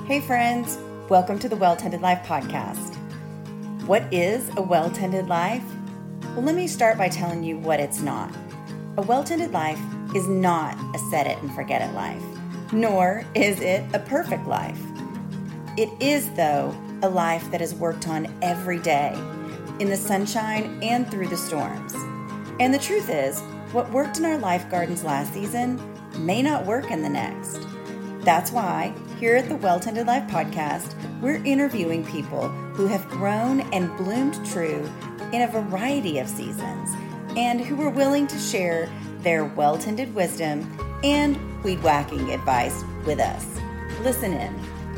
Hey friends, welcome to the Well-Tended Life podcast. What is a well-tended life? Well, let me start by telling you what it's not. A well-tended life is not a set it and forget it life, nor is it a perfect life. It is, though, a life that is worked on every day, in the sunshine and through the storms. And the truth is, what worked in our life gardens last season may not work in the next. That's why, here at the Well-Tended Life podcast, we're interviewing people who have grown and bloomed true in a variety of seasons, and who are willing to share their well-tended wisdom and weed-whacking advice with us. Listen in.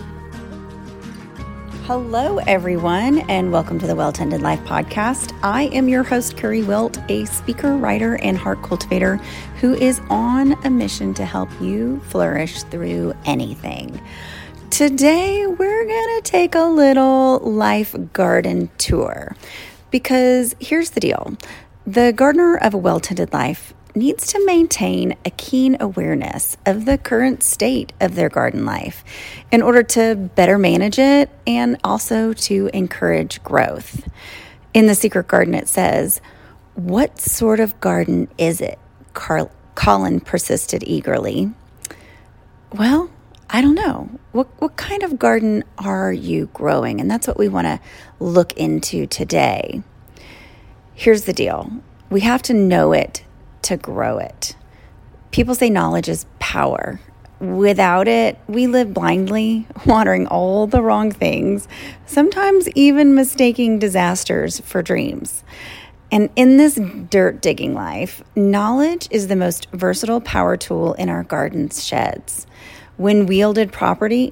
Hello, everyone, and welcome to the Well-Tended Life podcast. I am your host, Curry Wilt, a speaker, writer, and heart cultivator who is on a mission to help you flourish through anything. Today, we're going to take a little life garden tour because here's the deal. The gardener of a well-tended life needs to maintain a keen awareness of the current state of their garden life in order to better manage it and also to encourage growth. In The Secret Garden, it says, "What sort of garden is it?" Colin persisted eagerly. Well, I don't know. What kind of garden are you growing? And that's what we want to look into today. Here's the deal. We have to know it to grow it. People say knowledge is power. Without it, we live blindly, watering all the wrong things, sometimes even mistaking disasters for dreams. And in this dirt digging life, knowledge is the most versatile power tool in our gardens' sheds. When wielded properly,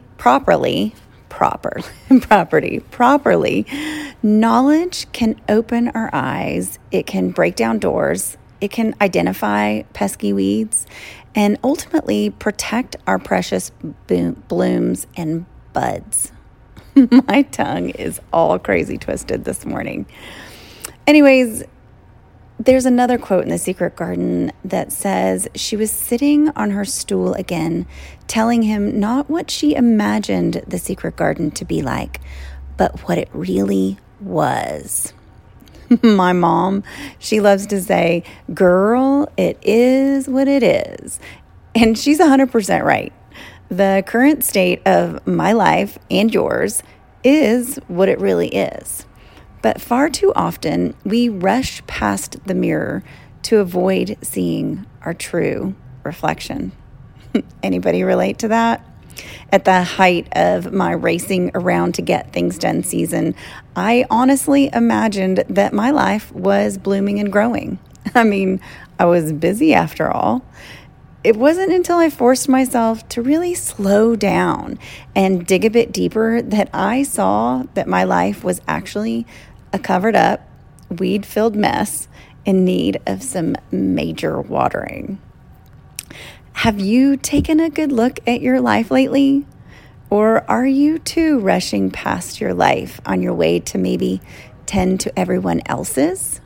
knowledge can open our eyes, it can break down doors, it can identify pesky weeds, and ultimately protect our precious blooms and buds. My tongue is all crazy twisted this morning. Anyways, there's another quote in The Secret Garden that says she was sitting on her stool again, telling him not what she imagined the secret garden to be like, but what it really was. My mom, she loves to say, "Girl, it is what it is." And she's 100% right. The current state of my life and yours is what it really is. But far too often, we rush past the mirror to avoid seeing our true reflection. Anybody relate to that? At the height of my racing around to get things done season, I honestly imagined that my life was blooming and growing. I mean, I was busy after all. It wasn't until I forced myself to really slow down and dig a bit deeper that I saw that my life was actually a covered up, weed-filled mess in need of some major watering. Have you taken a good look at your life lately? Or are you too rushing past your life on your way to maybe tend to everyone else's?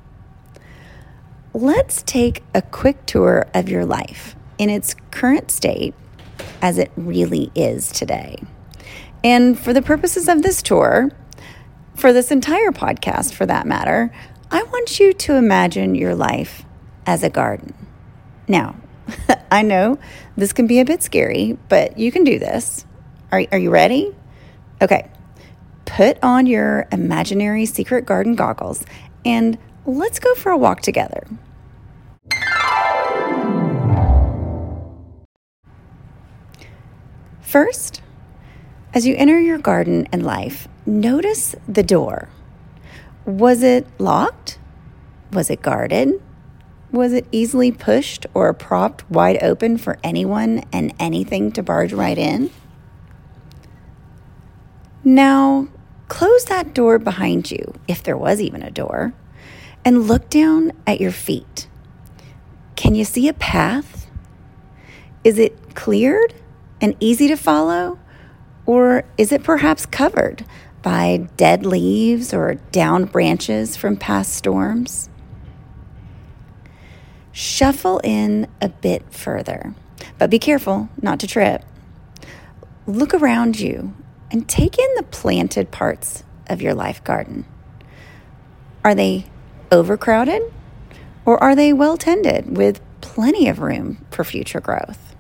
Let's take a quick tour of your life in its current state as it really is today. And for the purposes of this tour, for this entire podcast for that matter, I want you to imagine your life as a garden. Now, I know this can be a bit scary, but you can do this. Are you ready? Okay. Put on your imaginary secret garden goggles and let's go for a walk together. First, as you enter your garden and life, notice the door. Was it locked? Was it guarded? Was it easily pushed or propped wide open for anyone and anything to barge right in? Now, close that door behind you, if there was even a door, and look down at your feet. Can you see a path? Is it cleared and easy to follow? Or is it perhaps covered by dead leaves or downed branches from past storms? Shuffle in a bit further, but be careful not to trip. look around you and take in the planted parts of your life garden. Are they overcrowded, or are they well tended with plenty of room for future growth?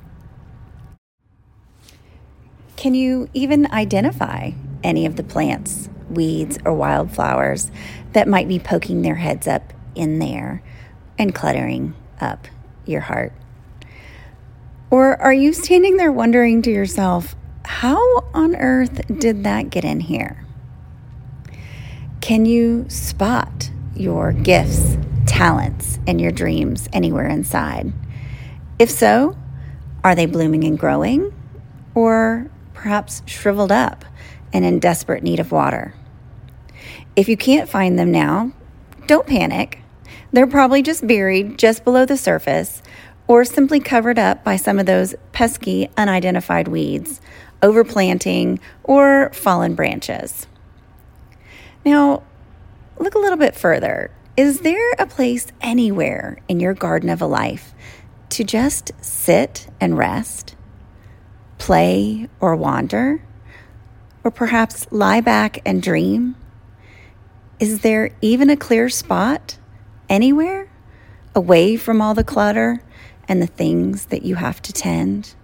Can you even identify any of the plants, weeds, or wildflowers that might be poking their heads up in there and cluttering up your heart? Or are you standing there wondering to yourself, how on earth did that get in here? Can you spot your gifts, talents, and your dreams anywhere inside? If so, are they blooming and growing, or perhaps shriveled up and in desperate need of water? If you can't find them now, don't panic. They're probably just buried just below the surface, or simply covered up by some of those pesky unidentified weeds, overplanting, or fallen branches. Now, look a little bit further. Is there a place anywhere in your garden of a life to just sit and rest, play or wander, or perhaps lie back and dream? Is there even a clear spot anywhere away from all the clutter and the things that you have to tend?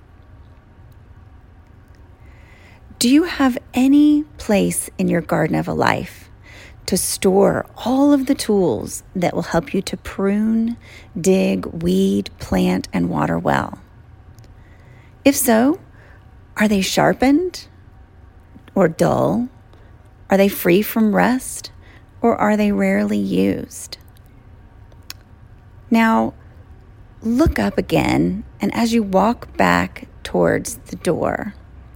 Do you have any place in your garden of a life to store all of the tools that will help you to prune, dig, weed, plant, and water well? If so, are they sharpened or dull? Are they free from rust, or are they rarely used? Now, look up again, and as you walk back towards the door,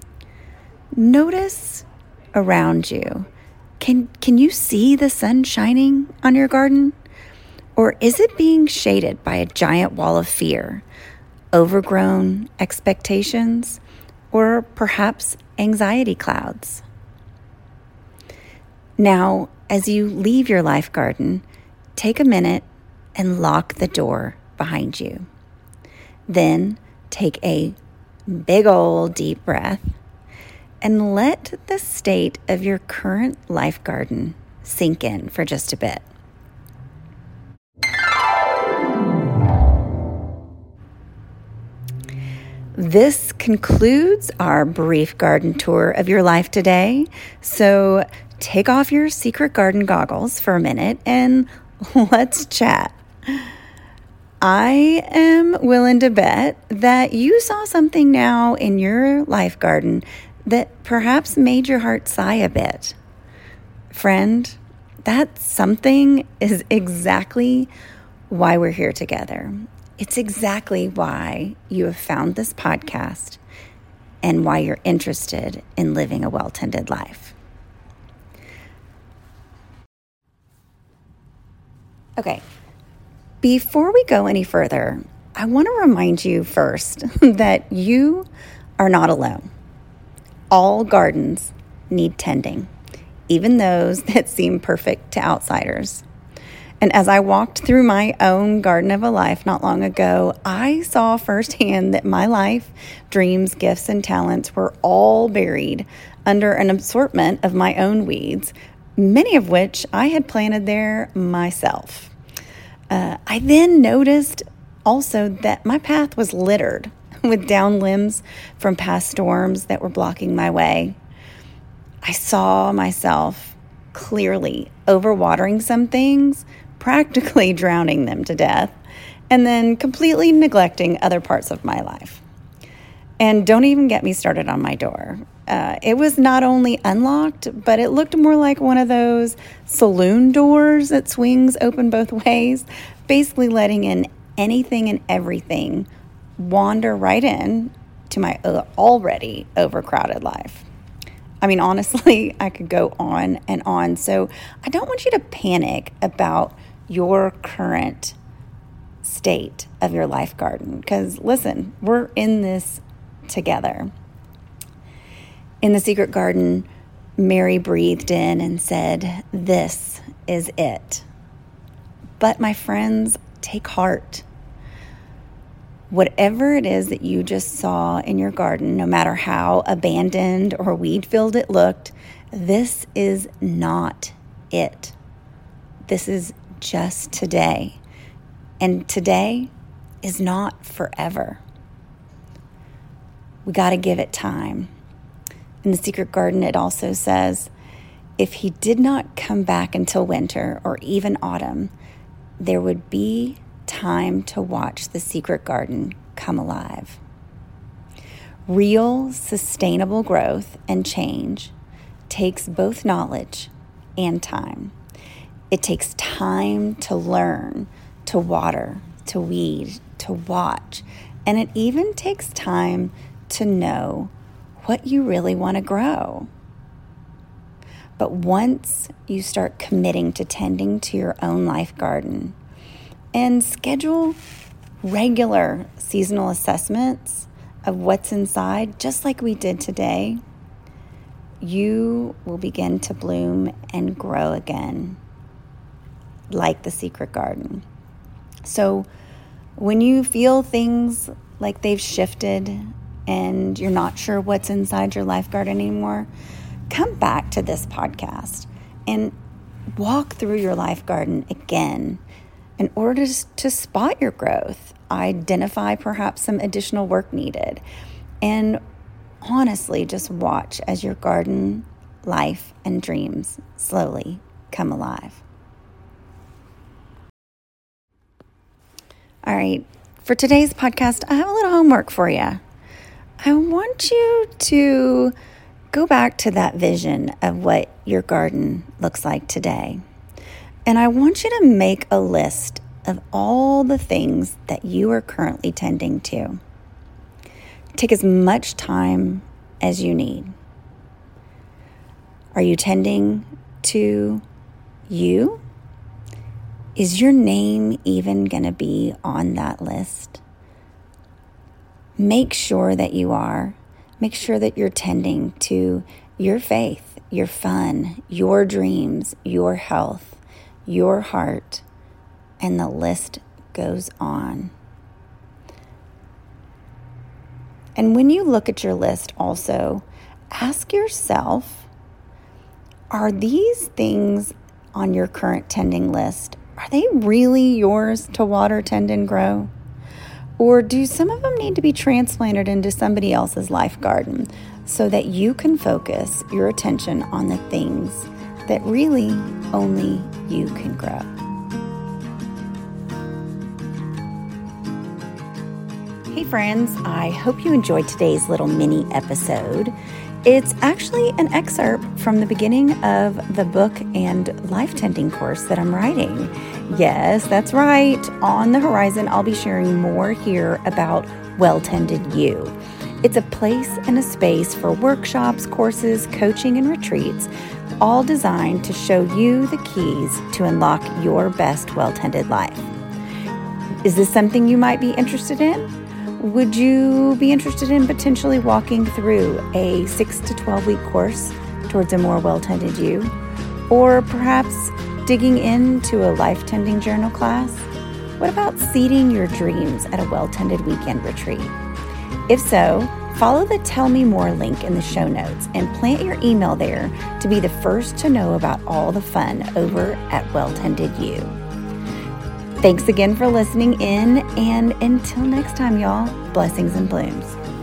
notice around you. Can you see the sun shining on your garden? Or is it being shaded by a giant wall of fear, overgrown expectations, or perhaps anxiety clouds? Now, as you leave your life garden, take a minute and lock the door behind you. Then take a big old deep breath and let the state of your current life garden sink in for just a bit. This concludes our brief garden tour of your life today. So take off your secret garden goggles for a minute and let's chat. I am willing to bet that you saw something now in your life garden that perhaps made your heart sigh a bit. Friend, that something is exactly why we're here together. It's exactly why you have found this podcast and why you're interested in living a well-tended life. Okay. Before we go any further, I want to remind you first that you are not alone. All gardens need tending, even those that seem perfect to outsiders. And as I walked through my own garden of a life not long ago, I saw firsthand that my life, dreams, gifts, and talents were all buried under an assortment of my own weeds, many of which I had planted there myself. I then noticed also that my path was littered with down limbs from past storms that were blocking my way. I saw myself clearly overwatering some things, practically drowning them to death, and then completely neglecting other parts of my life. And don't even get me started on my door. It was not only unlocked, but it looked more like one of those saloon doors that swings open both ways, basically letting in anything and everything wander right in to my already overcrowded life. I mean, honestly, I could go on and on. So I don't want you to panic about your current state of your life garden, because listen, we're in this together. In the secret garden, Mary breathed in and said, "This is it." But my friends, take heart. Whatever it is that you just saw in your garden, no matter how abandoned or weed-filled it looked, this is not it. This is just today. And today is not forever. We got to give it time. In the Secret Garden, it also says, if he did not come back until winter or even autumn, there would be time to watch the secret garden come alive. Real, sustainable growth and change takes both knowledge and time. It takes time to learn, to water, to weed, to watch, and it even takes time to know what you really want to grow. But once you start committing to tending to your own life garden and schedule regular seasonal assessments of what's inside, just like we did today, you will begin to bloom and grow again, like the secret garden. So when you feel things like they've shifted and you're not sure what's inside your life garden anymore, come back to this podcast and walk through your life garden again in order to spot your growth, identify perhaps some additional work needed, and honestly just watch as your garden, life, and dreams slowly come alive. All right, for today's podcast, I have a little homework for you. I want you to go back to that vision of what your garden looks like today. And I want you to make a list of all the things that you are currently tending to. Take as much time as you need. Are you tending to you? Is your name even going to be on that list? Make sure that you are. Make sure that you're tending to your faith, your fun, your dreams, your health, your heart, and the list goes on. And when you look at your list also, ask yourself, are these things on your current tending list, are they really yours to water, tend, and grow? Or do some of them need to be transplanted into somebody else's life garden so that you can focus your attention on the things that really only you can grow? Hey friends, I hope you enjoyed today's little mini episode. It's actually an excerpt from the beginning of the book and life tending course that I'm writing. Yes, that's right. On the horizon, I'll be sharing more here about Well-Tended You. It's a place and a space for workshops, courses, coaching, and retreats, all designed to show you the keys to unlock your best well-tended life. Is this something you might be interested in? Would you be interested in potentially walking through a 6 to 12 week course towards a more well-tended you? Or perhaps digging into a life tending journal class? What about seeding your dreams at a well-tended weekend retreat? If so, follow the Tell Me More link in the show notes and plant your email there to be the first to know about all the fun over at Well-Tended You. Thanks again for listening in, and until next time, y'all, blessings and blooms.